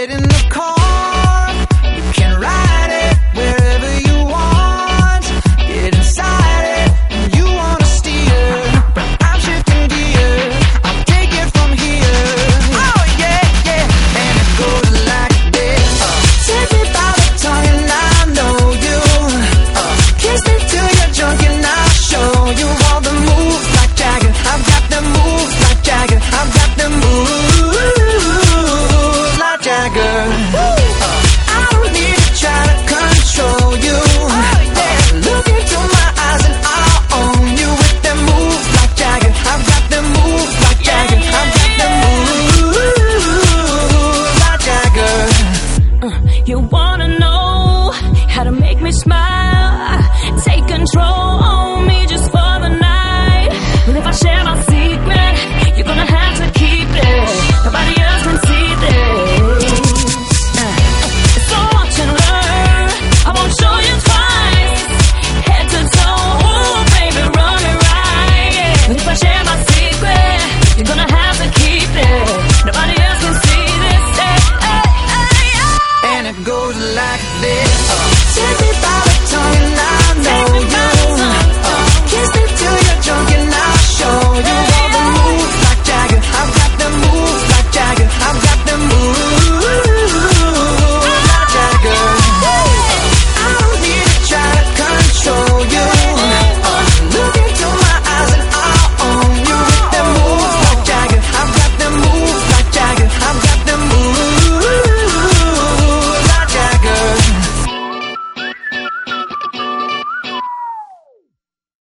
Get in the car, you can ride it wherever you want. Get inside it, and you wanna steer. I'm shifting gears, I'll take it from here. Oh yeah, yeah, and it goes like this. Take me by the tongue and I know you. Kiss me till you're drunk and I'll show you all the moves like Jagger. I've got the moves like Jagger. I've got the moves like Jagger. I don't need to try to control you. Look into my eyes and I'll own you with them moves like Jagger. I've got them moves like Jagger. I've got them moves like Jagger. You wanna know how to make me smile? Take control on me just for the night. Well, if I share my secret, you're gonna have to keep it. Nobody else can see this. So watch and learn. I won't show you twice. Head to toe, ooh, baby, run it right. But if I share my secret, you're gonna have to keep it. Nobody else can see this. And it goes like this.